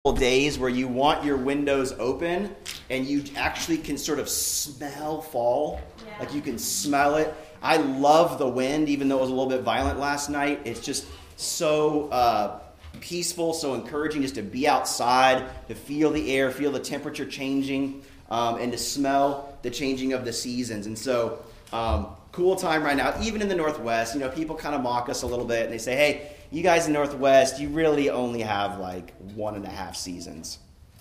days where you want your windows open and you actually can sort of smell fall. Yeah. Like you can smell it. I love the wind, even though it was a little bit violent last night. It's just so peaceful, so encouraging just to be outside, to feel the air, feel the temperature changing, and to smell the changing of the seasons. And so cool time right now, even in the Northwest. You know, people kind of mock us a little bit and they say, hey, you guys in the Northwest, you really only have like 1.5 seasons.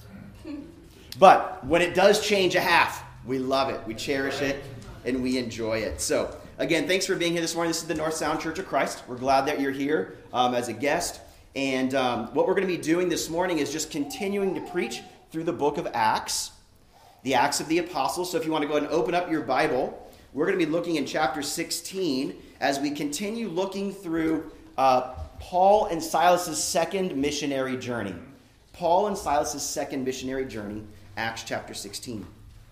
But when it does change a half, we love it, we cherish it, and we enjoy it. So again, thanks for being here this morning. This is the North Sound Church of Christ. We're glad that you're here as a guest. And what we're going to be doing this morning is just continuing to preach through the book of Acts, the Acts of the Apostles. So if you want to go ahead and open up your Bible, we're going to be looking in chapter 16 as we continue looking through Paul and Silas's second missionary journey. Paul and Silas's second missionary journey, Acts chapter 16.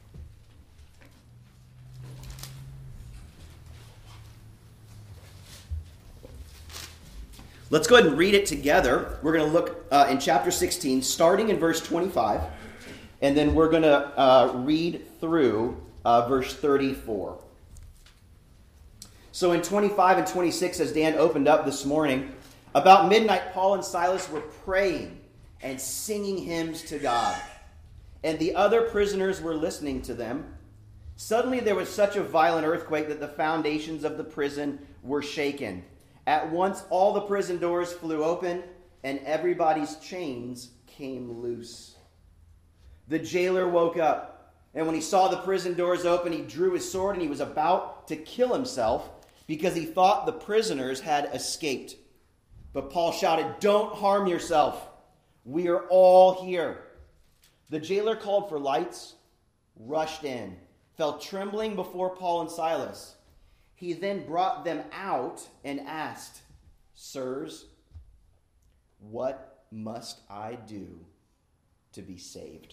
Let's go ahead and read it together. We're going to look in chapter 16, starting in verse 25, and then we're going to read through verse 34. So in 25 and 26, as Dan opened up this morning, about midnight, Paul and Silas were praying and singing hymns to God, and the other prisoners were listening to them. Suddenly there was such a violent earthquake that the foundations of the prison were shaken. At once all the prison doors flew open, and everybody's chains came loose. The jailer woke up, and when he saw the prison doors open, he drew his sword, and he was about to kill himself because he thought the prisoners had escaped. But Paul shouted, "Don't harm yourself. We are all here." The jailer called for lights, rushed in, fell trembling before Paul and Silas. He then brought them out and asked, "Sirs, what must I do to be saved?"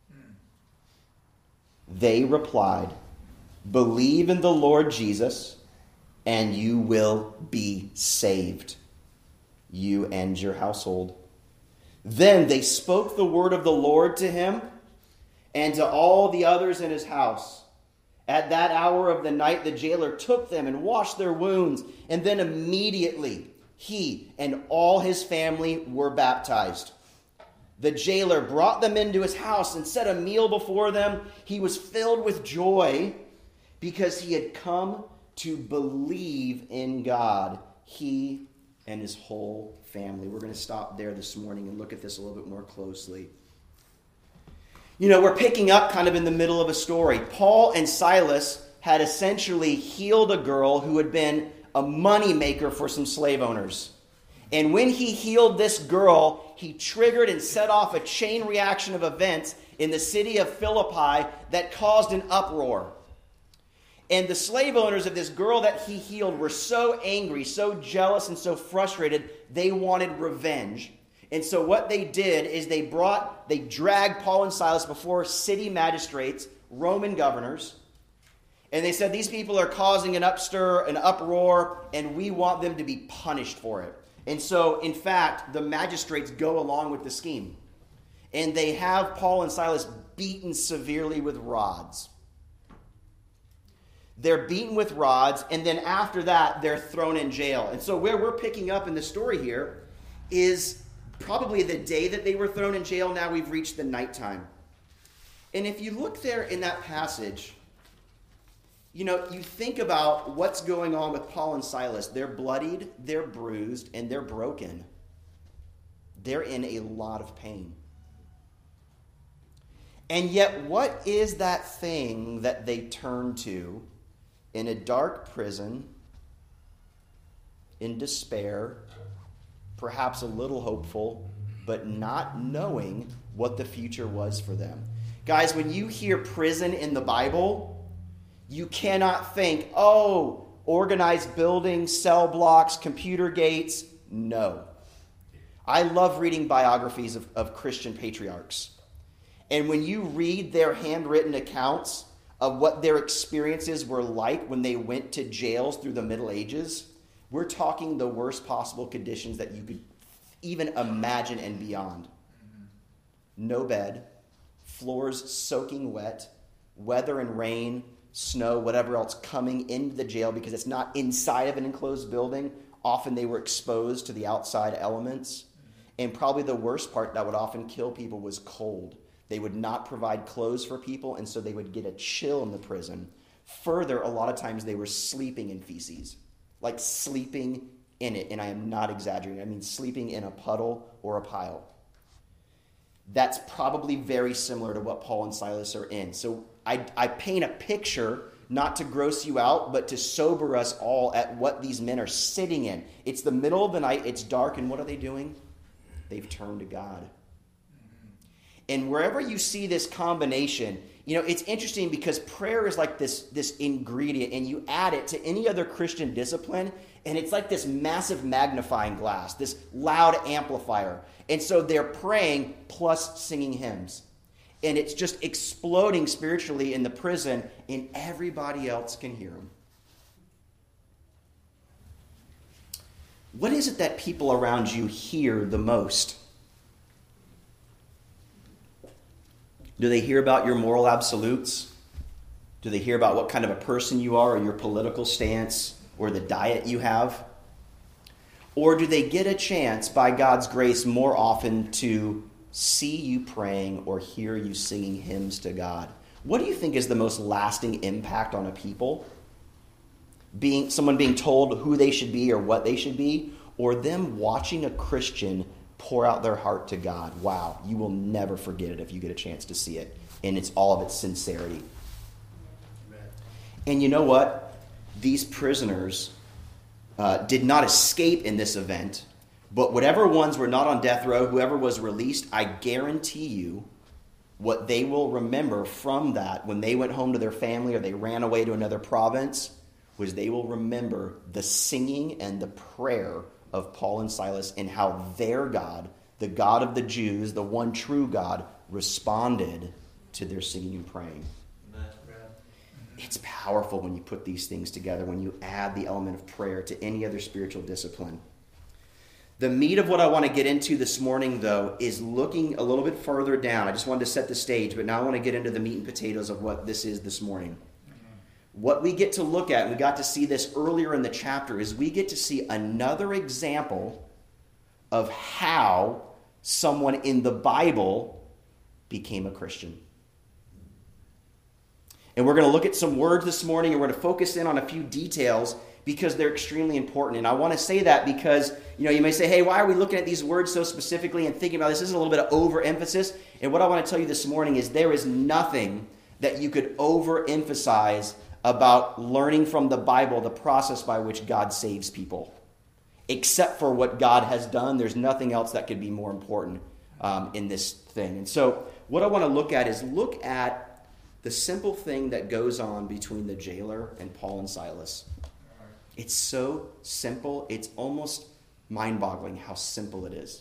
They replied, "Believe in the Lord Jesus, and you will be saved, you and your household." Then they spoke the word of the Lord to him and to all the others in his house. At that hour of the night, the jailer took them and washed their wounds, and then immediately he and all his family were baptized. The jailer brought them into his house and set a meal before them. He was filled with joy because he had come to believe in God, he and his whole family. We're going to stop there this morning and look at this a little bit more closely. You know, we're picking up kind of in the middle of a story. Paul and Silas had essentially healed a girl who had been a moneymaker for some slave owners. And when he healed this girl, he triggered and set off a chain reaction of events in the city of Philippi that caused an uproar. And the slave owners of this girl that he healed were so angry, so jealous, and so frustrated, they wanted revenge. And so what they did is they dragged Paul and Silas before city magistrates, Roman governors, and they said, these people are causing an upstir, an uproar, and we want them to be punished for it. And so, in fact, the magistrates go along with the scheme. And they have Paul and Silas beaten severely with rods. They're beaten with rods, and then after that, they're thrown in jail. And so where we're picking up in the story here is probably the day that they were thrown in jail. Now we've reached the nighttime. And if you look there in that passage, you know, you think about what's going on with Paul and Silas. They're bloodied, they're bruised, and they're broken. They're in a lot of pain. And yet, what is that thing that they turn to in a dark prison, in despair, perhaps a little hopeful, but not knowing what the future was for them? Guys, when you hear prison in the Bible, you cannot think, oh, organized buildings, cell blocks, computer gates. No. I love reading biographies of Christian patriarchs. And when you read their handwritten accounts of what their experiences were like when they went to jails through the Middle Ages, we're talking the worst possible conditions that you could even imagine and beyond. no bed, floors soaking wet, weather and rain, snow, whatever else coming into the jail because it's not inside of an enclosed building. Often they were exposed to the outside elements. And probably the worst part that would often kill people was cold. They would not provide clothes for people, and so they would get a chill in the prison. Further, a lot of times they were sleeping in feces, like sleeping in it. And I am not exaggerating. I mean sleeping in a puddle or a pile. That's probably very similar to what Paul and Silas are in. So I paint a picture, not to gross you out, but to sober us all at what these men are sitting in. It's the middle of the night, it's dark, and what are they doing? They've turned to God. And wherever you see this combination, it's interesting because prayer is like this ingredient, and you add it to any other Christian discipline, and it's like this massive magnifying glass, this loud amplifier. And so they're praying plus singing hymns. And it's just exploding spiritually in the prison, and everybody else can hear them. What is it that people around you hear the most? Do they hear about your moral absolutes? Do they hear about what kind of a person you are, or your political stance, or the diet you have? Or do they get a chance, by God's grace, more often to see you praying or hear you singing hymns to God? What do you think is the most lasting impact on a people? Someone being told who they should be or what they should be, or them watching a Christian pour out their heart to God? Wow, you will never forget it if you get a chance to see it. And it's all of its sincerity. Amen. And you know what? These prisoners did not escape in this event, but whatever ones were not on death row, whoever was released, I guarantee you what they will remember from that when they went home to their family or they ran away to another province was they will remember the singing and the prayer of Paul and Silas and how their God, the God of the Jews, the one true God, responded to their singing and praying. It's powerful when you put these things together, when you add the element of prayer to any other spiritual discipline. The meat of what I want to get into this morning, though, is looking a little bit further down. I just wanted to set the stage, but now I want to get into the meat and potatoes of what this is this morning. What we get to look at, and we got to see this earlier in the chapter, is we get to see another example of how someone in the Bible became a Christian. And we're going to look at some words this morning, and we're going to focus in on a few details because they're extremely important. And I want to say that because, you may say, hey, why are we looking at these words so specifically and thinking about this? This is a little bit of overemphasis. And what I want to tell you this morning is there is nothing that you could overemphasize about learning from the Bible the process by which God saves people. Except for what God has done, there's nothing else that could be more important in this thing. And so what I want to look at is look at the simple thing that goes on between the jailer and Paul and Silas. It's so simple, it's almost mind-boggling how simple it is.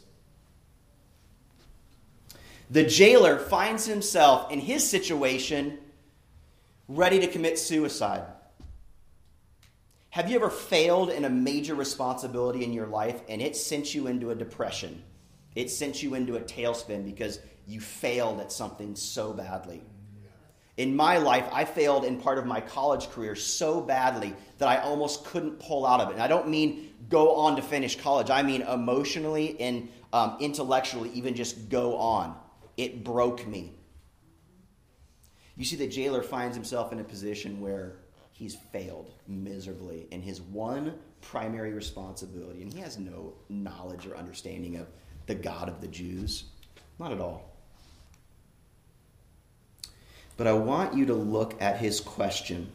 The jailer finds himself in his situation ready to commit suicide. Have you ever failed in a major responsibility in your life and it sent you into a depression? It sent you into a tailspin because you failed at something so badly. In my life, I failed in part of my college career so badly that I almost couldn't pull out of it. And I don't mean go on to finish college. I mean emotionally and intellectually, even just go on. It broke me. You see, the jailer finds himself in a position where he's failed miserably in his one primary responsibility. And he has no knowledge or understanding of the God of the Jews. Not at all. But I want you to look at his question.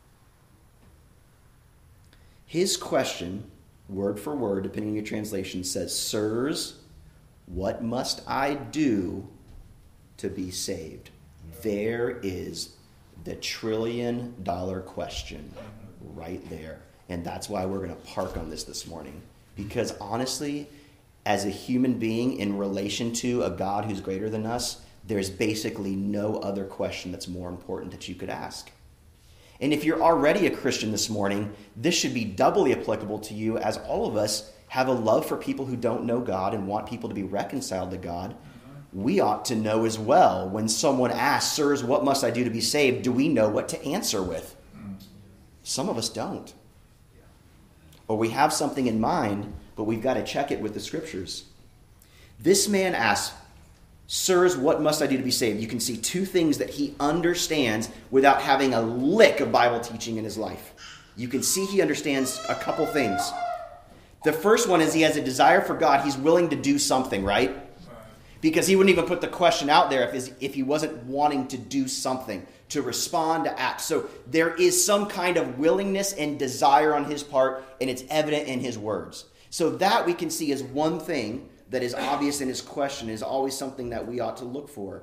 His question, word for word, depending on your translation, says, "Sirs, what must I do to be saved?" There is the $1 trillion question right there. And that's why we're going to park on this morning. Because honestly, as a human being in relation to a God who's greater than us, there's basically no other question that's more important that you could ask. And if you're already a Christian this morning, this should be doubly applicable to you, as all of us have a love for people who don't know God and want people to be reconciled to God. we ought to know as well. When someone asks, "Sirs, what must I do to be saved?" do we know what to answer with? Some of us don't. Or we have something in mind, but we've got to check it with the scriptures. This man asks, "Sirs, what must I do to be saved?" You can see two things that he understands without having a lick of Bible teaching in his life. You can see he understands a couple things. The first one is he has a desire for God. He's willing to do something, right? Because he wouldn't even put the question out there if he wasn't wanting to do something, to respond, to act. So there is some kind of willingness and desire on his part, and it's evident in his words. So that we can see as one thing that is obvious in his question, is always something that we ought to look for.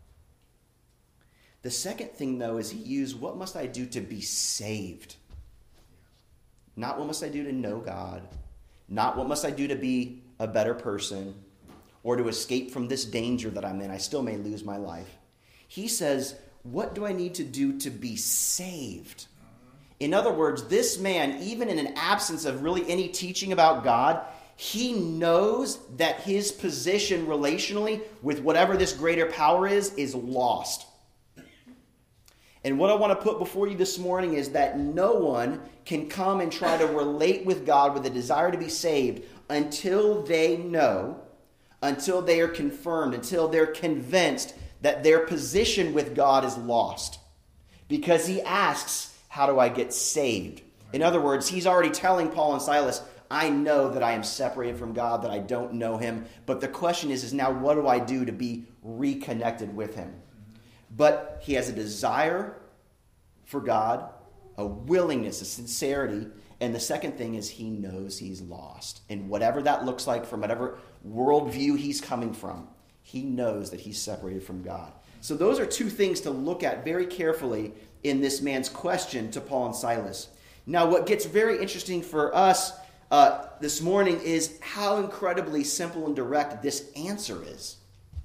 The second thing, though, is he used, "What must I do to be saved?" Not what must I do to know God. Not what must I do to be a better person or to escape from this danger that I'm in. I still may lose my life. He says, what do I need to do to be saved? In other words, this man, even in an absence of really any teaching about God, he knows that his position relationally with whatever this greater power is lost. And what I want to put before you this morning is that no one can come and try to relate with God with a desire to be saved until they know, until they are confirmed, until they're convinced that their position with God is lost. Because he asks, how do I get saved? In other words, he's already telling Paul and Silas, I know that I am separated from God, that I don't know him. But the question is now what do I do to be reconnected with him? But he has a desire for God, a willingness, a sincerity. And the second thing is he knows he's lost. And whatever that looks like from whatever worldview he's coming from, he knows that he's separated from God. So those are two things to look at very carefully in this man's question to Paul and Silas. Now what gets very interesting for us this morning is how incredibly simple and direct this answer is.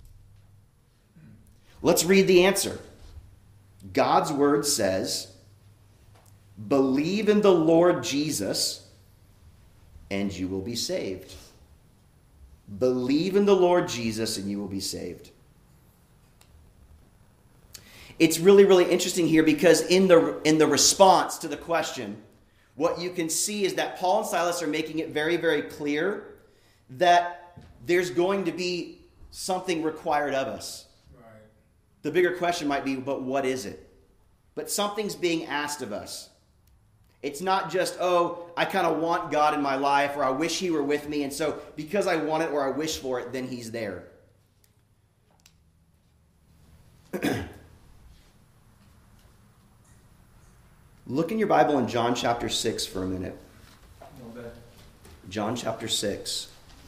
Let's read the answer. God's word says, believe in the Lord Jesus and you will be saved. Believe in the Lord Jesus and you will be saved. It's really, really interesting here because in the response to the question, what you can see is that Paul and Silas are making it very, very clear that there's going to be something required of us. The bigger question might be, but what is it? But something's being asked of us. It's not just, I kind of want God in my life, or I wish he were with me, and so because I want it or I wish for it, then he's there. Look in your Bible in John chapter 6 for a minute. John chapter 6.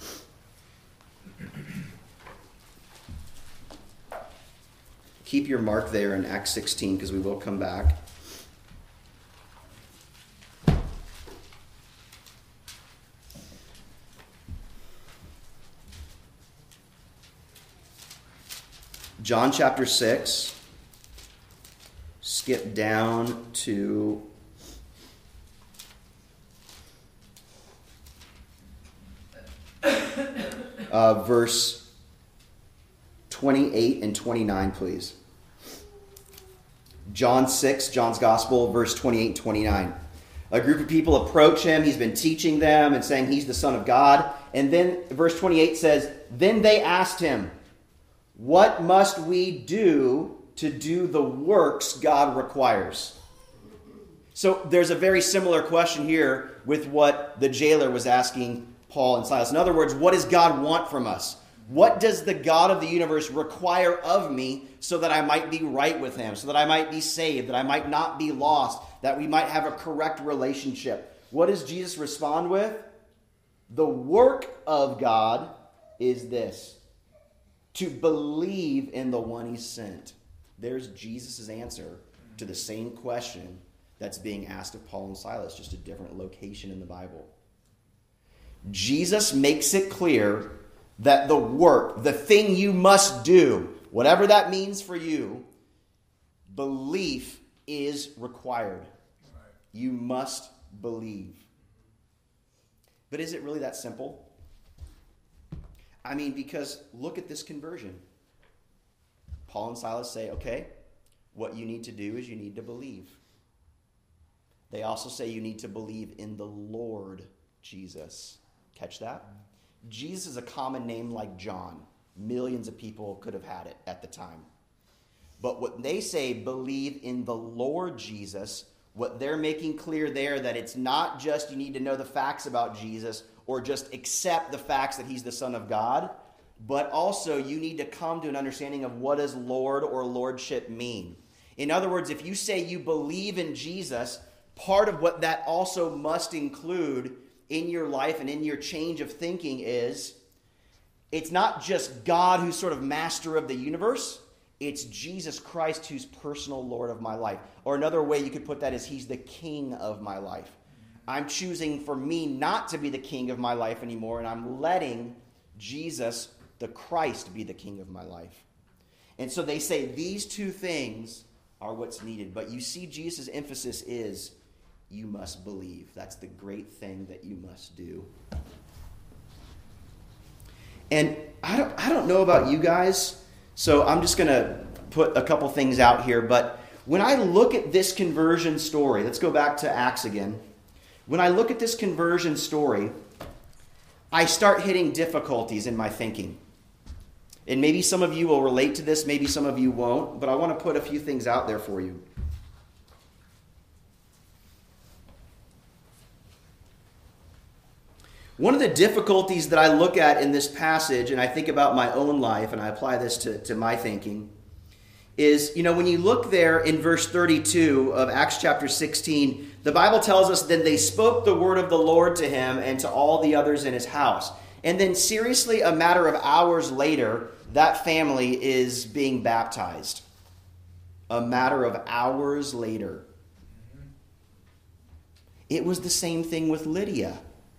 Keep your mark there in Acts 16 because we will come back. John chapter 6. Skip down to verse 28 and 29, please. John 6, John's Gospel, verse 28 and 29. A group of people approach him. He's been teaching them and saying he's the Son of God. And then verse 28 says, then they asked him, what must we do to do the works God requires? So there's a very similar question here with what the jailer was asking Paul and Silas. In other words, what does God want from us? What does the God of the universe require of me so that I might be right with him, so that I might be saved, that I might not be lost, that we might have a correct relationship? What does Jesus respond with? The work of God is this, to believe in the one he sent. There's Jesus' answer to the same question that's being asked of Paul and Silas, just a different location in the Bible. Jesus makes it clear that the work, the thing you must do, whatever that means for you, belief is required. You must believe. But is it really that simple? I mean, because look at this conversion. Paul and Silas say, okay, what you need to do is you need to believe. They also say you need to believe in the Lord Jesus. Catch that? Jesus is a common name like John. Millions of people could have had it at the time. But what they say, believe in the Lord Jesus, what they're making clear there, that it's not just you need to know the facts about Jesus or just accept the facts that he's the Son of God, but also you need to come to an understanding of what does Lord or Lordship mean. In other words, if you say you believe in Jesus, part of what that also must include in your life and in your change of thinking is it's not just God who's sort of master of the universe. It's Jesus Christ who's personal Lord of my life. Or another way you could put that is he's the king of my life. I'm choosing for me not to be the king of my life anymore, and I'm letting Jesus, the Christ, be the king of my life. And so they say these two things are what's needed. But you see Jesus' emphasis is you must believe. That's the great thing that you must do. And I don't know about you guys, so I'm just going to put a couple things out here. But when I look at this conversion story, let's go back to Acts again. When I look at this conversion story, I start hitting difficulties in my thinking. And maybe some of you will relate to this, maybe some of you won't, but I want to put a few things out there for you. One of the difficulties that I look at in this passage, and I think about my own life, and I apply this to my thinking, is, when you look there in verse 32 of Acts chapter 16, the Bible tells us, then they spoke the word of the Lord to him and to all the others in his house. And then seriously, a matter of hours later, that family is being baptized. A matter of hours later. It was the same thing with Lydia.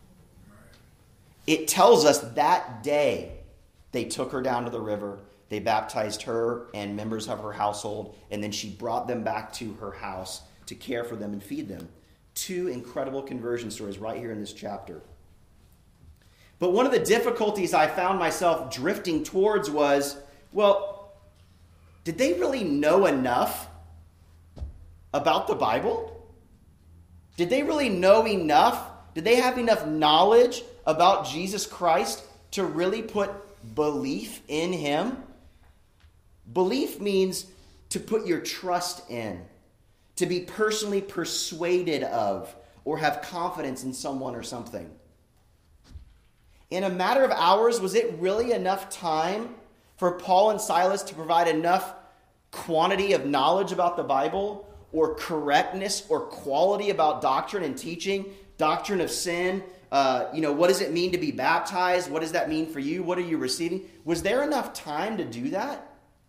It tells us that day they took her down to the river, they baptized her and members of her household, and then she brought them back to her house to care for them and feed them. Two incredible conversion stories right here in this chapter. But one of the difficulties I found myself drifting towards was, well, did they really know enough about the Bible? Did they really know enough? Did they have enough knowledge about Jesus Christ to really put belief in him? Belief means to put your trust in, to be personally persuaded of, or have confidence in someone or something. In a matter of hours, was it really enough time for Paul and Silas to provide enough quantity of knowledge about the Bible, or correctness or quality about doctrine and teaching, doctrine of sin? What does it mean to be baptized? What does that mean for you? What are you receiving? Was there enough time to do that?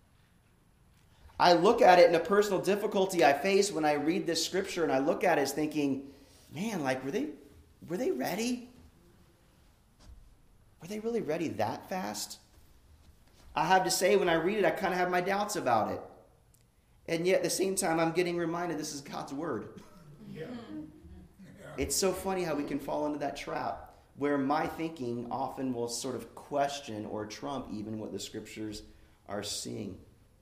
I look at it in a personal difficulty I face when I read this scripture, and I look at it as thinking, man, were they ready? Were they really ready that fast? I have to say, when I read it, I kind of have my doubts about it. And yet, at the same time, I'm getting reminded this is God's word. Yeah. It's so funny how we can fall into that trap where my thinking often will sort of question or trump even what the scriptures are seeing.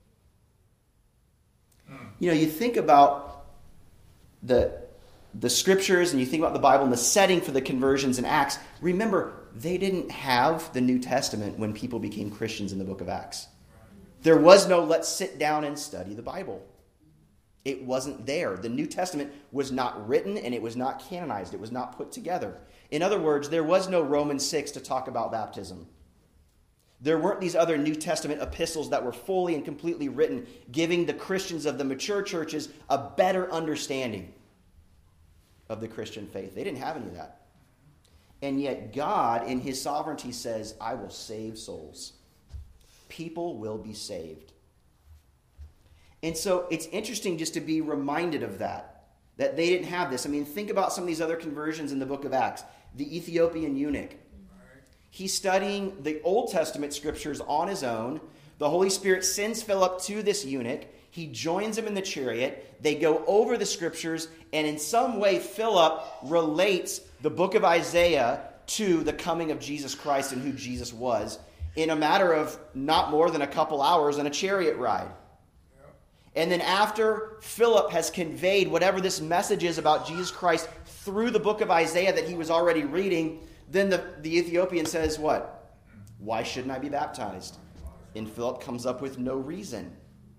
You think about the scriptures and you think about the Bible and the setting for the conversions in Acts. Remember, they didn't have the New Testament when people became Christians in the book of Acts. There was no let's sit down and study the Bible. It wasn't there. The New Testament was not written and it was not canonized. It was not put together. In other words, there was no Romans 6 to talk about baptism. There weren't these other New Testament epistles that were fully and completely written, giving the Christians of the mature churches a better understanding of the Christian faith. They didn't have any of that. And yet God, in his sovereignty, says, I will save souls. People will be saved. And so it's interesting just to be reminded of that they didn't have this. I mean, think about some of these other conversions in the book of Acts. The Ethiopian eunuch. He's studying the Old Testament scriptures on his own. The Holy Spirit sends Philip to this eunuch. He joins him in the chariot. They go over the scriptures, and in some way Philip relates the book of Isaiah to the coming of Jesus Christ and who Jesus was. in a matter of not more than a couple hours on a chariot ride. And then after Philip has conveyed whatever this message is about Jesus Christ through the book of Isaiah that he was already reading, then the Ethiopian says, what? Why shouldn't I be baptized? And Philip comes up with no reason.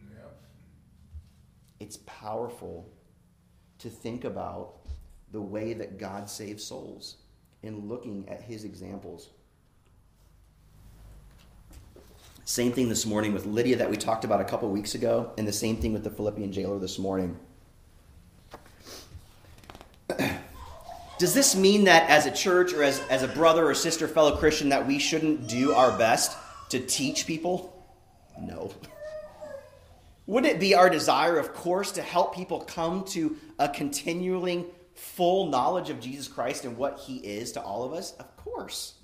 It's powerful to think about the way that God saves souls in looking at his examples. Same thing this morning with Lydia that we talked about a couple weeks ago, and the same thing with the Philippian jailer this morning. Does this mean that as a church or as a brother or sister fellow Christian that we shouldn't do our best to teach people? No. Wouldn't it be our desire, of course, to help people come to a continuing full knowledge of Jesus Christ and what he is to all of us? Of course.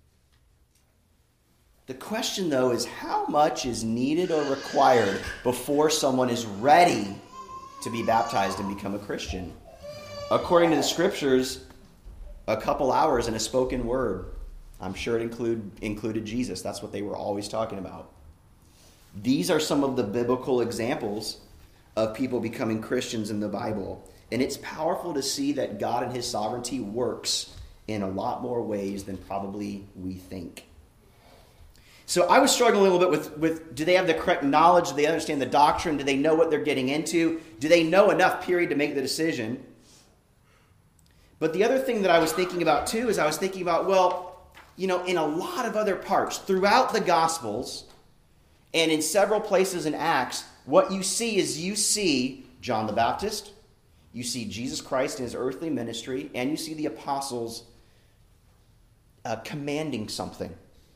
The question, though, is how much is needed or required before someone is ready to be baptized and become a Christian? According to the scriptures, a couple hours and a spoken word. I'm sure it included Jesus. That's what they were always talking about. These are some of the biblical examples of people becoming Christians in the Bible. And it's powerful to see that God and his sovereignty works in a lot more ways than probably we think. So I was struggling a little bit with do they have the correct knowledge? Do they understand the doctrine? Do they know what they're getting into? Do they know enough, period, to make the decision? But the other thing that I was thinking about, too, is I was thinking about, well, in a lot of other parts, throughout the Gospels, and in several places in Acts, what you see John the Baptist, you see Jesus Christ in his earthly ministry, and you see the apostles commanding something.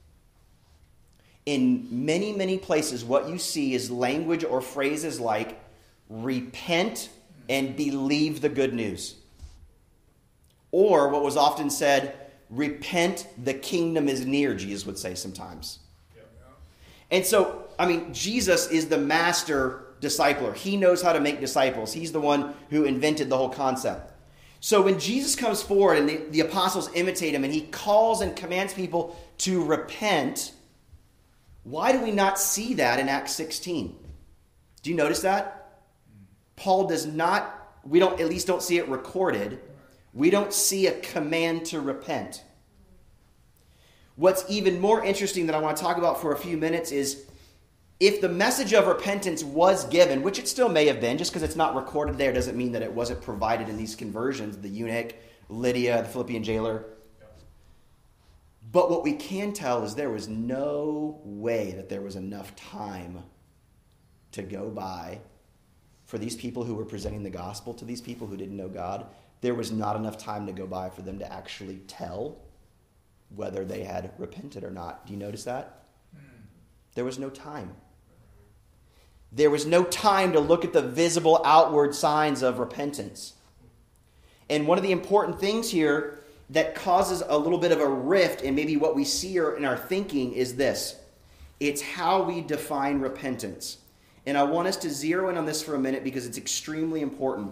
In many, many places, what you see is language or phrases like, repent and believe the good news. Or what was often said, repent, the kingdom is near, Jesus would say sometimes. And so, Jesus is the master discipler. He knows how to make disciples. He's the one who invented the whole concept. So when Jesus comes forward and the apostles imitate him and he calls and commands people to repent, why do we not see that in Acts 16? Do you notice that? Paul does not, we don't see it recorded. We don't see a command to repent. What's even more interesting that I want to talk about for a few minutes is if the message of repentance was given, which it still may have been, just because it's not recorded there doesn't mean that it wasn't provided in these conversions, the eunuch, Lydia, the Philippian jailer. But what we can tell is there was no way that there was enough time to go by for these people who were presenting the gospel to these people who didn't know God. There was not enough time to go by for them to actually tell whether they had repented or not. Do you notice that? There was no time. There was no time to look at the visible outward signs of repentance. And one of the important things here that causes a little bit of a rift in maybe what we see in our thinking is this. It's how we define repentance. And I want us to zero in on this for a minute because it's extremely important.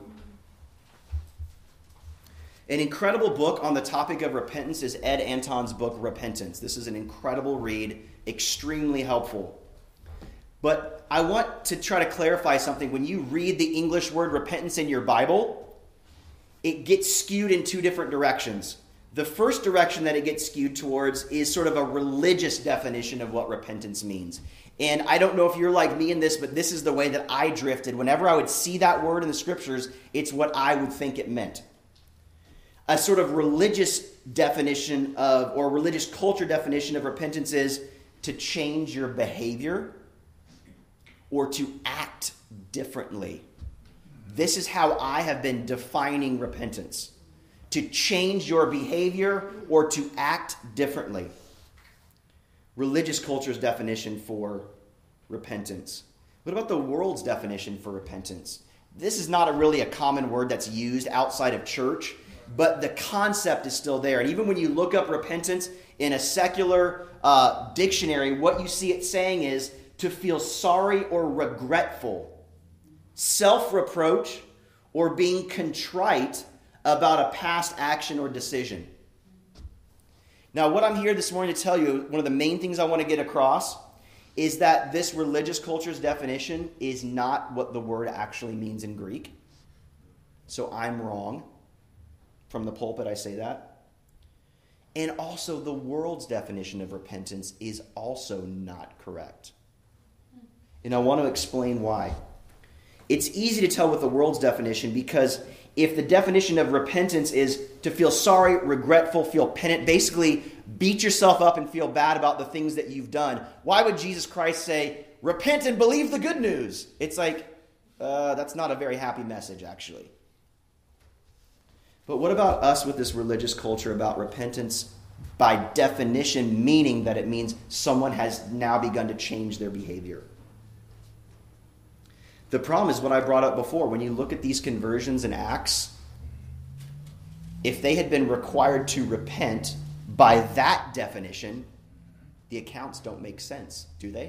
An incredible book on the topic of repentance is Ed Anton's book, Repentance. This is an incredible read, extremely helpful. But I want to try to clarify something. When you read the English word repentance in your Bible, it gets skewed in two different directions. The first direction that it gets skewed towards is sort of a religious definition of what repentance means. And I don't know if you're like me in this, but this is the way that I drifted. Whenever I would see that word in the scriptures, it's what I would think it meant. A sort of religious definition of, or religious culture definition of repentance is to change your behavior or to act differently. This is how I have been defining repentance. To change your behavior or to act differently. Religious culture's definition for repentance. What about the world's definition for repentance? This is not really a common word that's used outside of church, but the concept is still there. And even when you look up repentance in a secular dictionary, what you see it saying is to feel sorry or regretful, self-reproach, or being contrite about a past action or decision. Now, what I'm here this morning to tell you, one of the main things I want to get across is that this religious culture's definition is not what the word actually means in Greek. So I'm wrong. From the pulpit, I say that. And also, the world's definition of repentance is also not correct. And I want to explain why. It's easy to tell with the world's definition because if the definition of repentance is to feel sorry, regretful, feel penitent, basically beat yourself up and feel bad about the things that you've done, why would Jesus Christ say, repent and believe the good news? It's like, that's not a very happy message, actually. But what about us with this religious culture about repentance by definition, meaning that it means someone has now begun to change their behavior? The problem is what I brought up before. When you look at these conversions in Acts, if they had been required to repent by that definition, the accounts don't make sense, do they?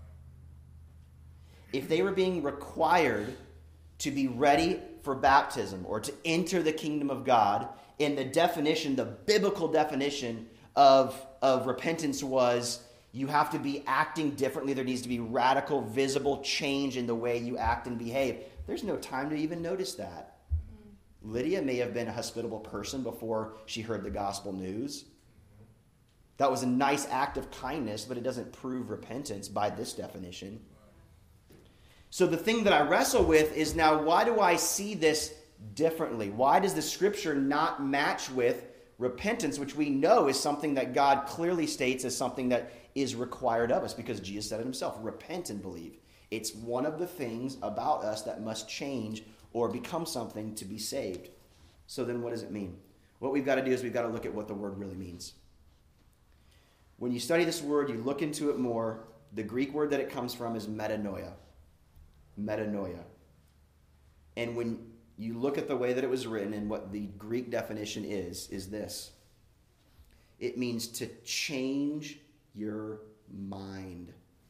If they were being required to be ready for baptism or to enter the kingdom of God, in the definition, the biblical definition of repentance was you have to be acting differently. There needs to be radical, visible change in the way you act and behave. There's no time to even notice that. Lydia may have been a hospitable person before she heard the gospel news. That was a nice act of kindness, but it doesn't prove repentance by this definition. So the thing that I wrestle with is now, why do I see this differently? Why does the scripture not match with repentance, which we know is something that God clearly states as something that is required of us, because Jesus said it himself, repent and believe. It's one of the things about us that must change or become something to be saved. So then what does it mean? What we've got to do is we've got to look at what the word really means. When you study this word, you look into it more, the Greek word that it comes from is metanoia. Metanoia. And when you look at the way that it was written and what the Greek definition is this. It means to change your mind.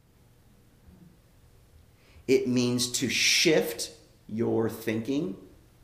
It means to shift your thinking.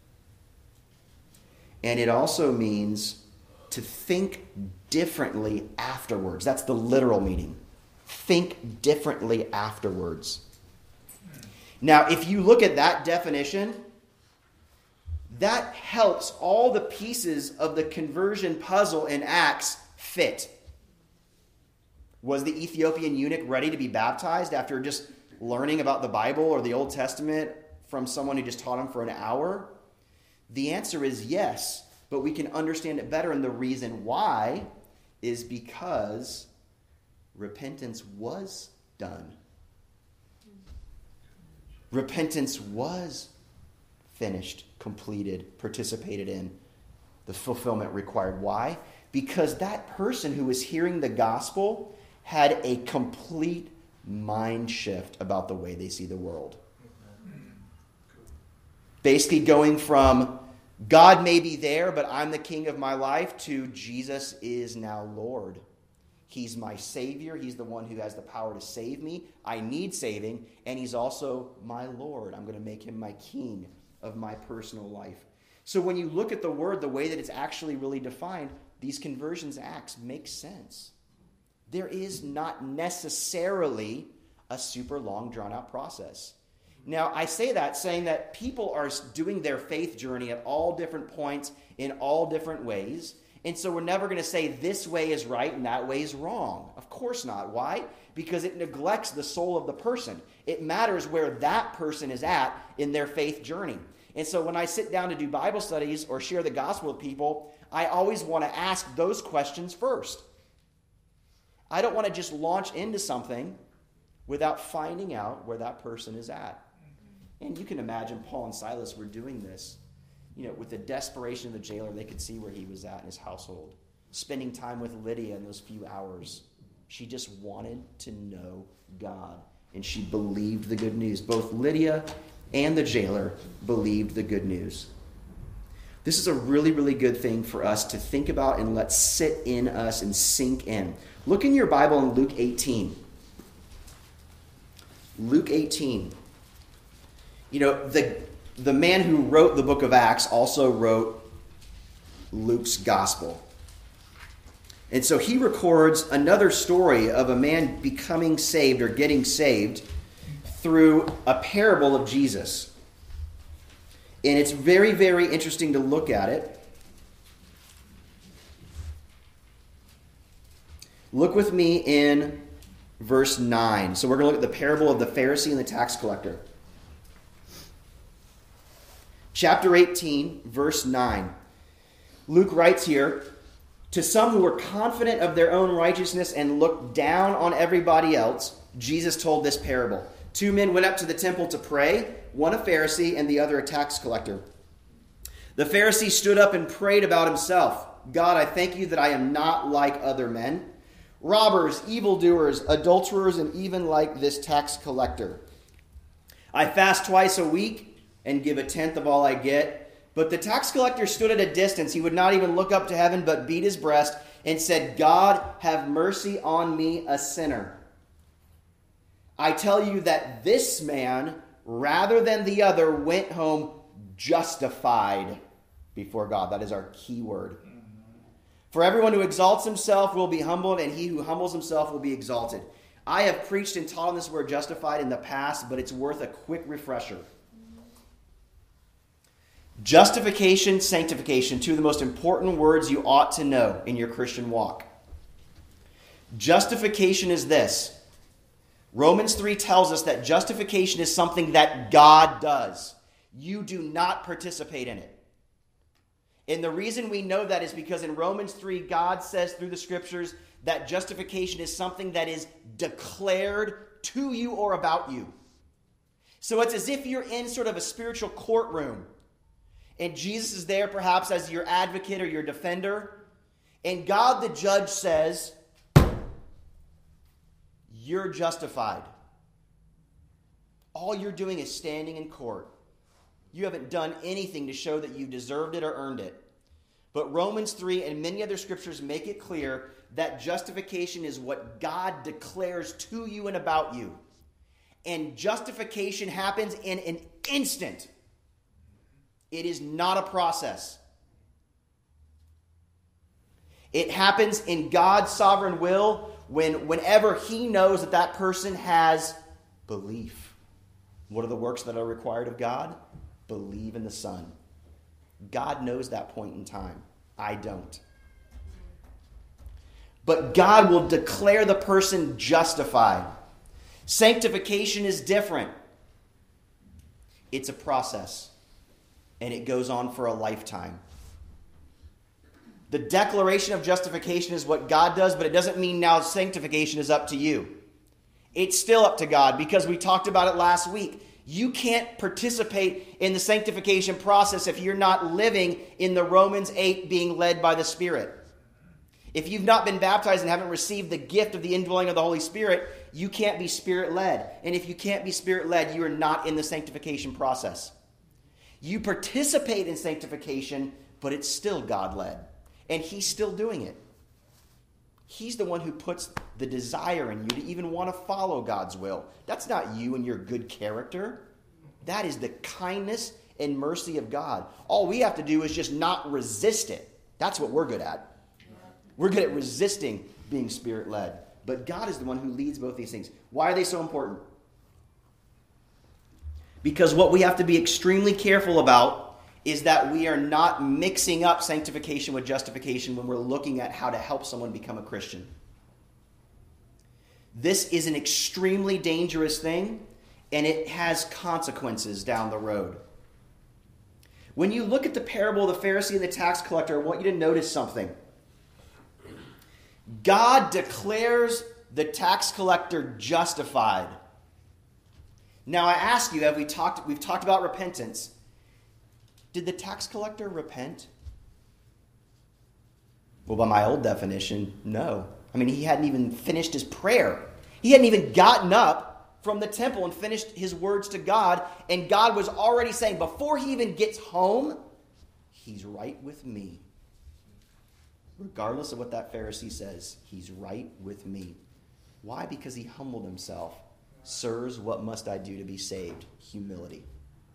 And it also means to think differently afterwards. That's the literal meaning. Think differently afterwards. Now, if you look at that definition, that helps all the pieces of the conversion puzzle in Acts fit. Was the Ethiopian eunuch ready to be baptized after just learning about the Bible or the Old Testament from someone who just taught him for an hour? The answer is yes, but we can understand it better, and the reason why is because repentance was done. Repentance was finished, completed, participated in, the fulfillment required. Why? Because that person who was hearing the gospel had a complete mind shift about the way they see the world. Basically going from God may be there, but I'm the king of my life, to Jesus is now Lord. He's my Savior. He's the one who has the power to save me. I need saving. And he's also my Lord. I'm going to make him my king of my personal life. So when you look at the word, the way that it's actually really defined, these conversions acts make sense. There is not necessarily a super long, drawn-out process. Now, I say that saying that people are doing their faith journey at all different points in all different ways. And so we're never going to say this way is right and that way is wrong. Of course not. Why? Because it neglects the soul of the person. It matters where that person is at in their faith journey. And so when I sit down to do Bible studies or share the gospel with people, I always want to ask those questions first. I don't want to just launch into something without finding out where that person is at. And you can imagine Paul and Silas were doing this. You know, with the desperation of the jailer, they could see where he was at in his household. Spending time with Lydia in those few hours. She just wanted to know God. And she believed the good news. Both Lydia and the jailer believed the good news. This is a really, really good thing for us to think about and let sit in us and sink in. Look in your Bible in Luke 18. Luke 18. You know, the man who wrote the book of Acts also wrote Luke's gospel. And so he records another story of a man becoming saved or getting saved through a parable of Jesus. And it's very, very interesting to look at it. Look with me in verse 9. So we're going to look at the parable of the Pharisee and the tax collector. Chapter 18, verse 9. Luke writes here, "To some who were confident of their own righteousness and looked down on everybody else, Jesus told this parable. 2 men went up to the temple to pray, one a Pharisee and the other a tax collector. The Pharisee stood up and prayed about himself. 'God, I thank you that I am not like other men, robbers, evildoers, adulterers, and even like this tax collector. I fast twice a week and give a tenth of all I get.' But the tax collector stood at a distance. He would not even look up to heaven, but beat his breast and said, 'God, have mercy on me, a sinner.' I tell you that this man, rather than the other, went home justified before God." That is our key word. "For everyone who exalts himself will be humbled, and he who humbles himself will be exalted." I have preached and taught on this word justified in the past, but it's worth a quick refresher. Justification, sanctification, two of the most important words you ought to know in your Christian walk. Justification is this. Romans 3 tells us that justification is something that God does. You do not participate in it. And the reason we know that is because in Romans 3, God says through the scriptures that justification is something that is declared to you or about you. So it's as if you're in sort of a spiritual courtroom. And Jesus is there perhaps as your advocate or your defender. And God the judge says, "You're justified." All you're doing is standing in court. You haven't done anything to show that you deserved it or earned it. But Romans 3 and many other scriptures make it clear that justification is what God declares to you and about you. And justification happens in an instant. It is not a process. It happens in God's sovereign will whenever he knows that that person has belief. What are the works that are required of God? Believe in the Son. God knows that point in time. I don't. But God will declare the person justified. Sanctification is different. It's a process. And it goes on for a lifetime. The declaration of justification is what God does, but it doesn't mean now sanctification is up to you. It's still up to God because we talked about it last week. You can't participate in the sanctification process if you're not living in the Romans 8 being led by the Spirit. If you've not been baptized and haven't received the gift of the indwelling of the Holy Spirit, you can't be Spirit-led. And if you can't be Spirit-led, you are not in the sanctification process. You participate in sanctification, but it's still God-led. And he's still doing it. He's the one who puts the desire in you to even want to follow God's will. That's not you and your good character. That is the kindness and mercy of God. All we have to do is just not resist it. That's what we're good at. We're good at resisting being Spirit-led. But God is the one who leads both these things. Why are they so important? Because what we have to be extremely careful about is that we are not mixing up sanctification with justification when we're looking at how to help someone become a Christian. This is an extremely dangerous thing, and it has consequences down the road. When you look at the parable of the Pharisee and the tax collector, I want you to notice something. God declares the tax collector justified. Now I ask you, we've talked about repentance. Did the tax collector repent? Well, by my old definition, no. I mean, he hadn't even finished his prayer. He hadn't even gotten up from the temple and finished his words to God. And God was already saying, before he even gets home, he's right with me. Regardless of what that Pharisee says, he's right with me. Why? Because he humbled himself. Sirs, what must I do to be saved? Humility.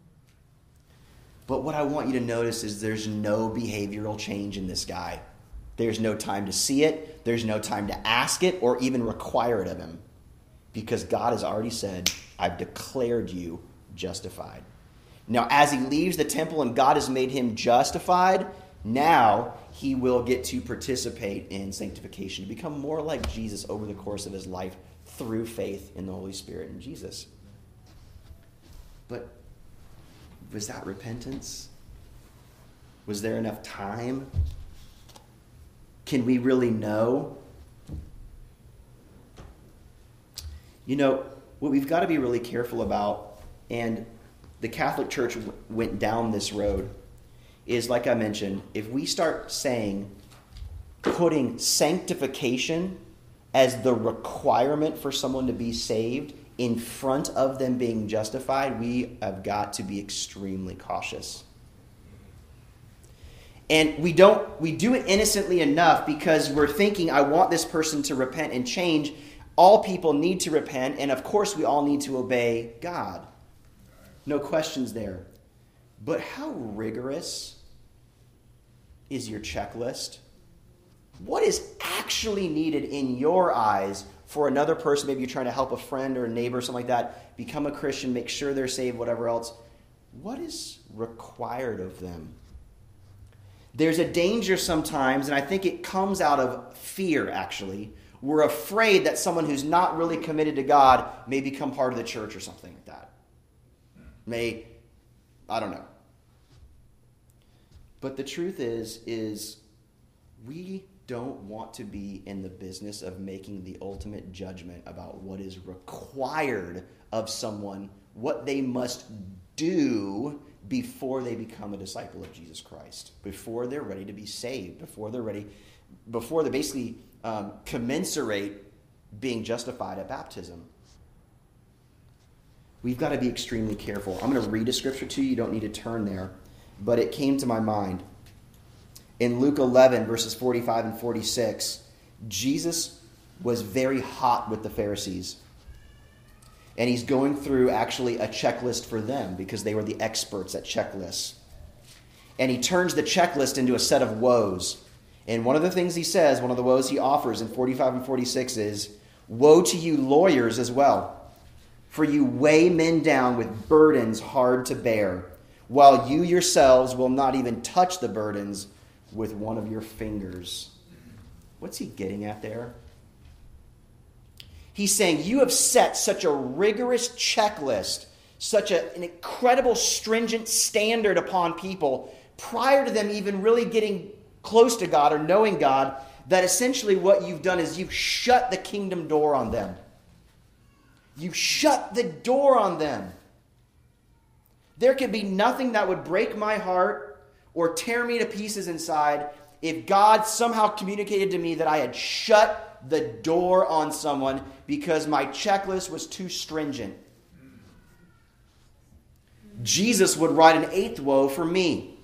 But what I want you to notice is there's no behavioral change in this guy. There's no time to see it. There's no time to ask it or even require it of him. Because God has already said, I've declared you justified. Now, as he leaves the temple and God has made him justified, now he will get to participate in sanctification, to become more like Jesus over the course of his life through faith in the Holy Spirit and Jesus. But was that repentance? Was there enough time? Can we really know? You know, what we've got to be really careful about, and the Catholic Church went down this road, is, like I mentioned, if we start putting sanctification as the requirement for someone to be saved in front of them being justified, we have got to be extremely cautious. And we do it innocently enough because we're thinking, I want this person to repent and change. All people need to repent, and of course we all need to obey God. No questions there. But how rigorous is your checklist? What is actually needed in your eyes for another person? Maybe you're trying to help a friend or a neighbor or something like that, become a Christian, make sure they're saved, whatever else. What is required of them? There's a danger sometimes, and I think it comes out of fear, actually. We're afraid that someone who's not really committed to God may become part of the church or something like that. I don't know. But the truth is we don't want to be in the business of making the ultimate judgment about what is required of someone, what they must do before they become a disciple of Jesus Christ, before they're ready to be saved, before they basically commensurate being justified at baptism. We've got to be extremely careful. I'm going to read a scripture to you. You don't need to turn there. But it came to my mind. In Luke 11, verses 45 and 46, Jesus was very hot with the Pharisees. And he's going through actually a checklist for them because they were the experts at checklists. And he turns the checklist into a set of woes. And one of the things he says, one of the woes he offers in 45 and 46 is, "Woe to you lawyers as well, for you weigh men down with burdens hard to bear, while you yourselves will not even touch the burdens with one of your fingers." What's he getting at there? He's saying, you have set such a rigorous checklist, such an incredible stringent standard upon people prior to them even really getting close to God or knowing God, that essentially what you've done is you've shut the kingdom door on them. You've shut the door on them. There could be nothing that would break my heart or tear me to pieces inside if God somehow communicated to me that I had shut the door on someone because my checklist was too stringent. Jesus would write an eighth woe for me.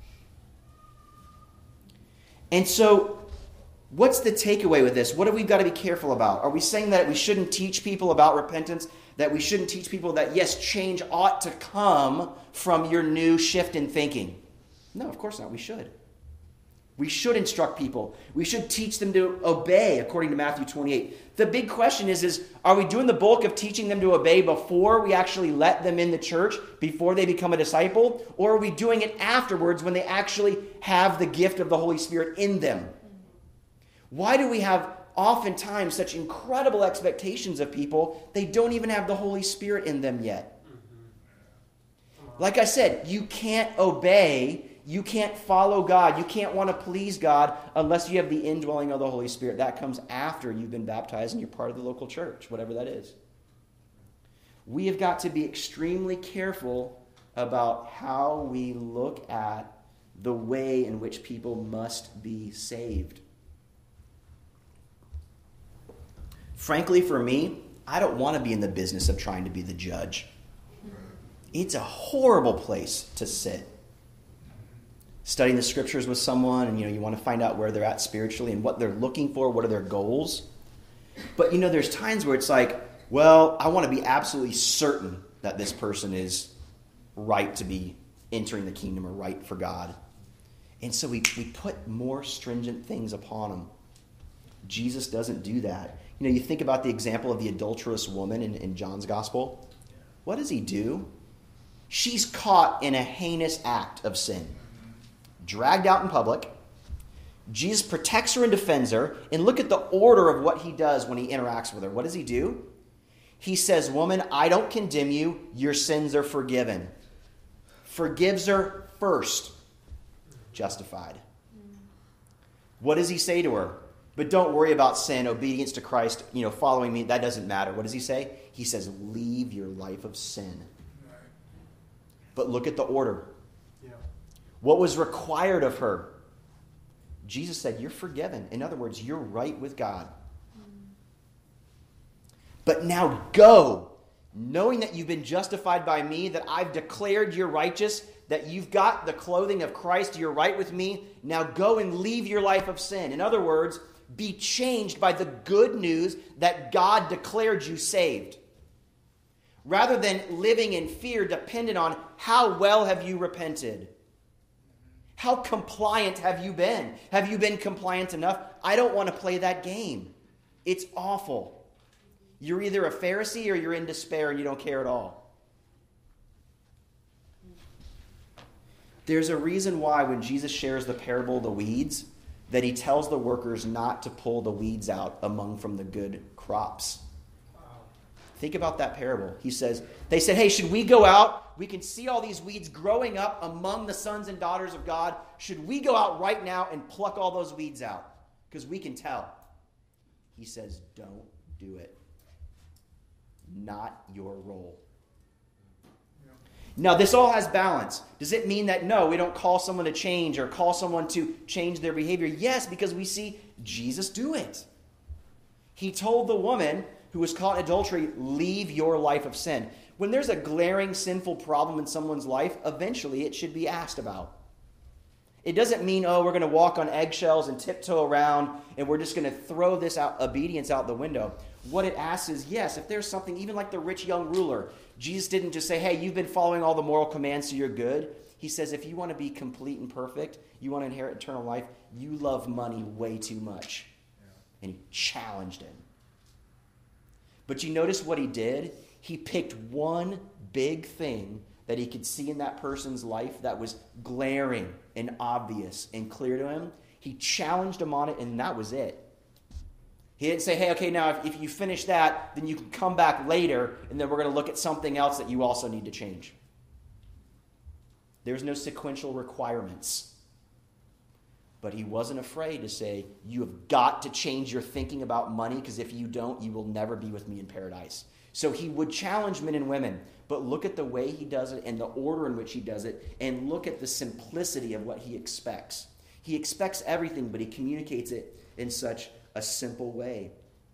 And so, what's the takeaway with this? What have we got to be careful about? Are we saying that we shouldn't teach people about repentance? That we shouldn't teach people that, yes, change ought to come from your new shift in thinking? No, of course not. We should. We should instruct people. We should teach them to obey, according to Matthew 28. The big question is are we doing the bulk of teaching them to obey before we actually let them in the church, before they become a disciple? Or are we doing it afterwards when they actually have the gift of the Holy Spirit in them? Why do we have oftentimes such incredible expectations of people? They don't even have the Holy Spirit in them yet. Like I said, you can't obey. You can't follow God. You can't want to please God unless you have the indwelling of the Holy Spirit. That comes after you've been baptized and you're part of the local church, whatever that is. We have got to be extremely careful about how we look at the way in which people must be saved. Frankly, for me, I don't want to be in the business of trying to be the judge. It's a horrible place to sit. Studying the scriptures with someone, and you want to find out where they're at spiritually and what they're looking for, what are their goals. But there's times where it's like, well, I want to be absolutely certain that this person is right to be entering the kingdom or right for God. And so we put more stringent things upon them. Jesus doesn't do that. You think about the example of the adulterous woman in John's gospel. What does he do? She's caught in a heinous act of sin, dragged out in public. Jesus protects her and defends her. And look at the order of what he does when he interacts with her. What does he do? He says, woman, I don't condemn you. Your sins are forgiven. Forgives her first. Justified. What does he say to her? But don't worry about sin, obedience to Christ, following me. That doesn't matter. What does he say? He says, leave your life of sin. But look at the order. Yeah. What was required of her? Jesus said, you're forgiven. In other words, you're right with God. But now go, knowing that you've been justified by me, that I've declared you're righteous, that you've got the clothing of Christ, you're right with me. Now go and leave your life of sin. In other words, be changed by the good news that God declared you saved. Rather than living in fear dependent on how well have you repented. How compliant have you been? Have you been compliant enough? I don't want to play that game. It's awful. You're either a Pharisee or you're in despair and you don't care at all. There's a reason why when Jesus shares the parable of the weeds, that he tells the workers not to pull the weeds out from the good crops. Think about that parable. They said, hey, should we go out? We can see all these weeds growing up among the sons and daughters of God. Should we go out right now and pluck all those weeds out? Because we can tell. He says, don't do it. Not your role. Now, this all has balance. Does it mean that, no, we don't call someone to change or call someone to change their behavior? Yes, because we see Jesus do it. He told the woman who was caught in adultery, leave your life of sin. When there's a glaring sinful problem in someone's life, eventually it should be asked about. It doesn't mean, we're going to walk on eggshells and tiptoe around and we're just going to throw this obedience out the window. What it asks is, yes, if there's something, even like the rich young ruler, Jesus didn't just say, hey, you've been following all the moral commands so you're good. He says, if you want to be complete and perfect, you want to inherit eternal life, you love money way too much. Yeah. And he challenged him. But you notice what he did? He picked one big thing that he could see in that person's life that was glaring and obvious and clear to him. He challenged him on it, and that was it. He didn't say, hey, okay, now if you finish that, then you can come back later, and then we're going to look at something else that you also need to change. There's no sequential requirements. But he wasn't afraid to say, you have got to change your thinking about money, because if you don't, you will never be with me in paradise. So he would challenge men and women, but look at the way he does it and the order in which he does it, and look at the simplicity of what he expects. He expects everything, but he communicates it in such a simple way.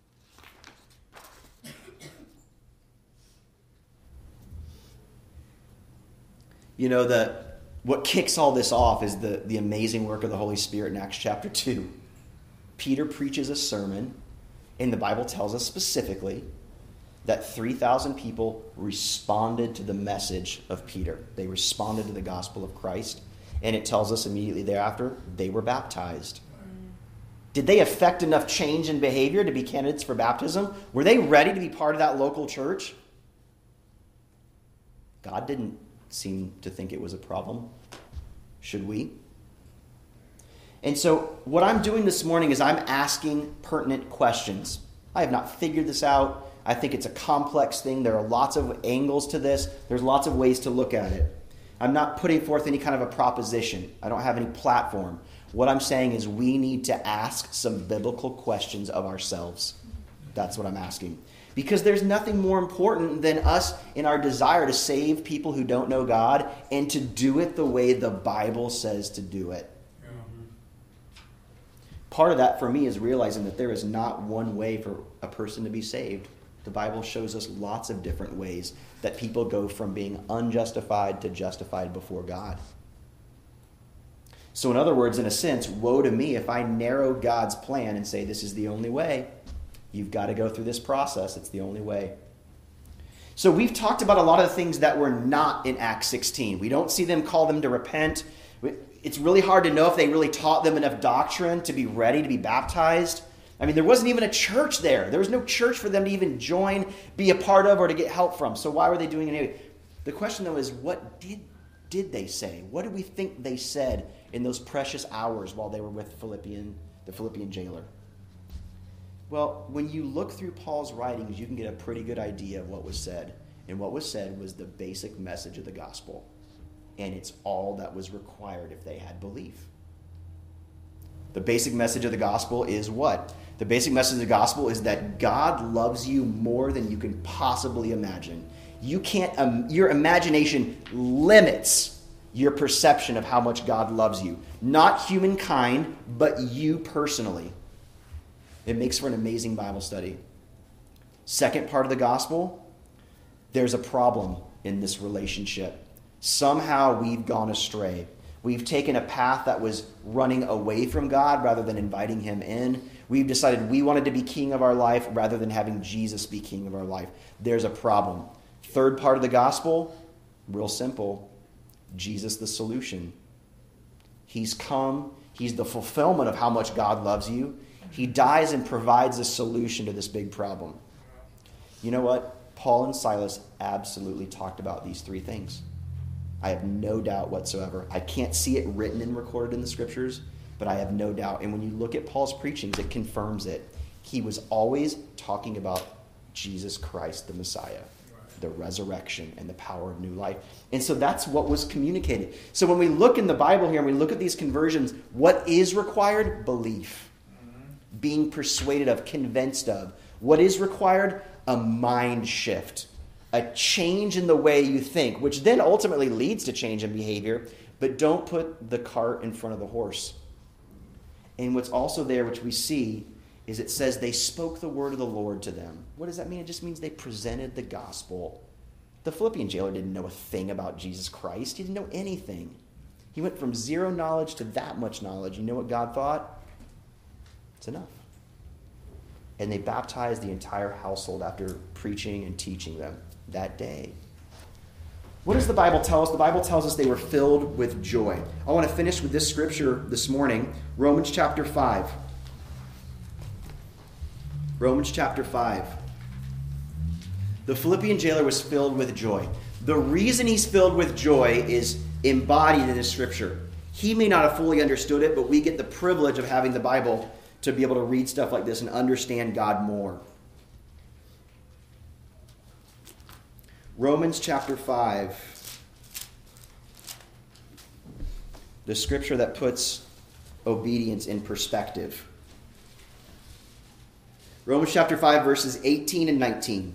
What kicks all this off is the amazing work of the Holy Spirit in Acts chapter 2. Peter preaches a sermon, and the Bible tells us specifically that 3,000 people responded to the message of Peter. They responded to the gospel of Christ, and it tells us immediately thereafter they were baptized. Did they affect enough change in behavior to be candidates for baptism? Were they ready to be part of that local church? God didn't seem to think it was a problem. Should we? And so what I'm doing this morning is I'm asking pertinent questions. I have not figured this out. I think it's a complex thing. There are lots of angles to this. There's lots of ways to look at it. I'm not putting forth any kind of a proposition. I don't have any platform. What I'm saying is we need to ask some biblical questions of ourselves. That's what I'm asking. Because there's nothing more important than us in our desire to save people who don't know God and to do it the way the Bible says to do it. Yeah. Part of that for me is realizing that there is not one way for a person to be saved. The Bible shows us lots of different ways that people go from being unjustified to justified before God. So in other words, in a sense, woe to me if I narrow God's plan and say this is the only way. You've got to go through this process. It's the only way. So we've talked about a lot of the things that were not in Acts 16. We don't see them call them to repent. It's really hard to know if they really taught them enough doctrine to be ready to be baptized. I mean, there wasn't even a church there. There was no church for them to even join, be a part of, or to get help from. So why were they doing it anyway? The question, though, is what did they say? What do we think they said in those precious hours while they were with the Philippian jailer? Well, when you look through Paul's writings, you can get a pretty good idea of what was said. And what was said was the basic message of the gospel. And it's all that was required if they had belief. The basic message of the gospel is what? The basic message of the gospel is that God loves you more than you can possibly imagine. You can't, your imagination limits your perception of how much God loves you. Not humankind, but you personally. It makes for an amazing Bible study. Second part of the gospel, there's a problem in this relationship. Somehow we've gone astray. We've taken a path that was running away from God rather than inviting him in. We've decided we wanted to be king of our life rather than having Jesus be king of our life. There's a problem. Third part of the gospel, real simple. Jesus the solution. He's come. He's the fulfillment of how much God loves you. He dies and provides a solution to this big problem. You know what? Paul and Silas absolutely talked about these three things. I have no doubt whatsoever. I can't see it written and recorded in the scriptures, but I have no doubt. And when you look at Paul's preachings, it confirms it. He was always talking about Jesus Christ, the Messiah, the resurrection, and the power of new life. And so that's what was communicated. So when we look in the Bible here and we look at these conversions, what is required? Belief. Being persuaded of, convinced of. What is required? A mind shift. A change in the way you think, which then ultimately leads to change in behavior. But don't put the cart in front of the horse. And what's also there, which we see, is it says they spoke the word of the Lord to them. What does that mean? It just means they presented the gospel. The Philippian jailer didn't know a thing about Jesus Christ. He didn't know anything. He went from zero knowledge to that much knowledge. You know what God thought? It's enough. And they baptized the entire household after preaching and teaching them that day. What does the Bible tell us? The Bible tells us they were filled with joy. I want to finish with this scripture this morning, Romans chapter 5. Romans chapter 5. The Philippian jailer was filled with joy. The reason he's filled with joy is embodied in this scripture. He may not have fully understood it, but we get the privilege of having the Bible to be able to read stuff like this and understand God more. Romans chapter 5. The scripture that puts obedience in perspective. Romans chapter 5, verses 18 and 19.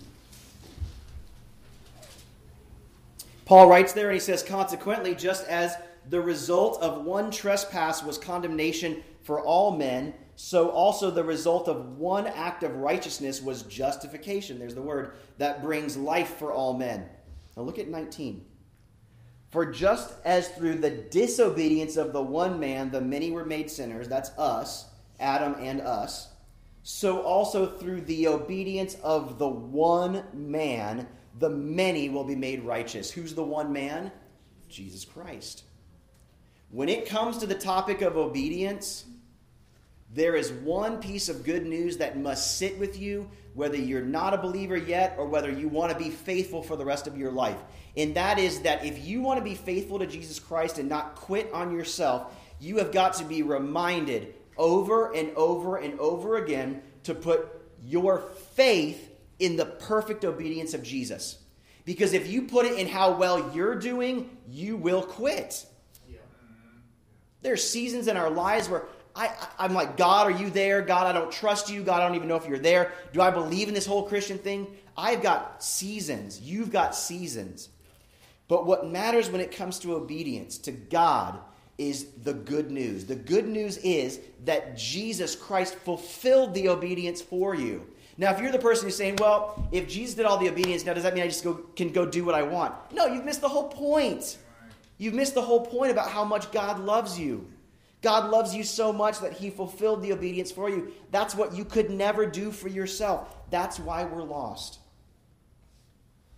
Paul writes there and he says, consequently, just as the result of one trespass was condemnation for all men, so also the result of one act of righteousness was justification. There's the word that brings life for all men. Now look at 19. For just as through the disobedience of the one man the many were made sinners, that's us, Adam and us, so also through the obedience of the one man the many will be made righteous. Who's the one man? Jesus Christ. When it comes to the topic of obedience, there is one piece of good news that must sit with you, whether you're not a believer yet or whether you want to be faithful for the rest of your life. And that is that if you want to be faithful to Jesus Christ and not quit on yourself, you have got to be reminded over and over and over again to put your faith in the perfect obedience of Jesus. Because if you put it in how well you're doing, you will quit. Yeah. There's seasons in our lives where I'm like, God, are you there? God, I don't trust you. God, I don't even know if you're there. Do I believe in this whole Christian thing? I've got seasons. You've got seasons. But what matters when it comes to obedience to God is the good news. The good news is that Jesus Christ fulfilled the obedience for you. Now, if you're the person who's saying, well, if Jesus did all the obedience, now does that mean I just can go do what I want? No, you've missed the whole point. You've missed the whole point about how much God loves you. God loves you so much that he fulfilled the obedience for you. That's what you could never do for yourself. That's why we're lost.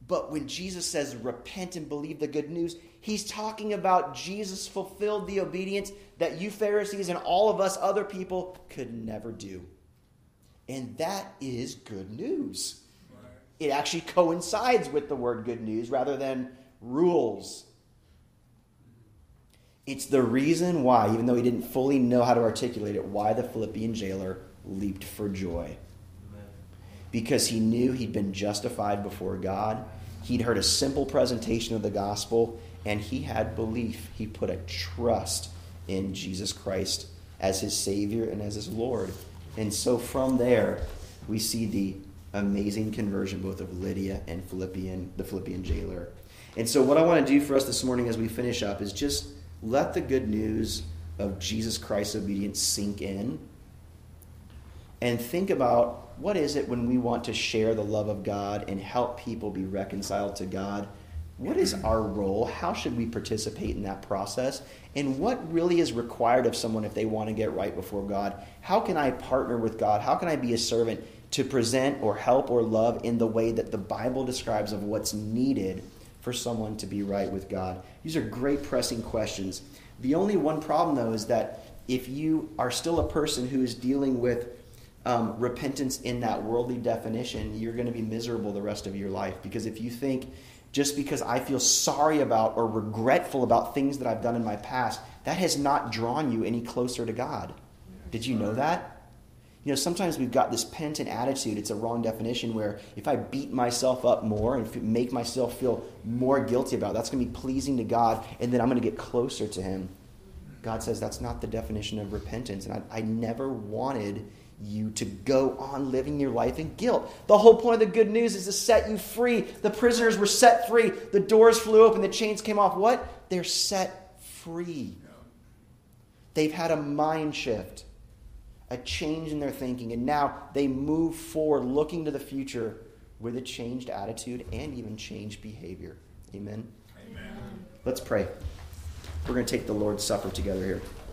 But when Jesus says repent and believe the good news, he's talking about Jesus fulfilled the obedience that you Pharisees and all of us other people could never do. And that is good news. It actually coincides with the word good news rather than rules. It's the reason why, even though he didn't fully know how to articulate it, why the Philippian jailer leaped for joy. Because he knew he'd been justified before God. He'd heard a simple presentation of the gospel, and he had belief. He put a trust in Jesus Christ as his Savior and as his Lord. And so from there, we see the amazing conversion both of Lydia and the Philippian jailer. And so what I want to do for us this morning as we finish up is just let the good news of Jesus Christ's obedience sink in. And think about, what is it when we want to share the love of God and help people be reconciled to God? What is our role? How should we participate in that process? And what really is required of someone if they want to get right before God? How can I partner with God? How can I be a servant to present or help or love in the way that the Bible describes of what's needed for someone to be right with God? These are great pressing questions. The only one problem, though, is that if you are still a person who is dealing with repentance in that worldly definition, you're going to be miserable the rest of your life. Because if you think, just because I feel sorry about or regretful about things that I've done in my past, that has not drawn you any closer to God. Did you know that? You know, sometimes we've got this penitent attitude. It's a wrong definition where if I beat myself up more and make myself feel more guilty about it, that's going to be pleasing to God, and then I'm going to get closer to him. God says that's not the definition of repentance. And I never wanted you to go on living your life in guilt. The whole point of the good news is to set you free. The prisoners were set free. The doors flew open. The chains came off. What? They're set free. They've had a mind shift, a change in their thinking, and now they move forward looking to the future with a changed attitude and even changed behavior. Amen? Amen. Let's pray. We're going to take the Lord's Supper together here.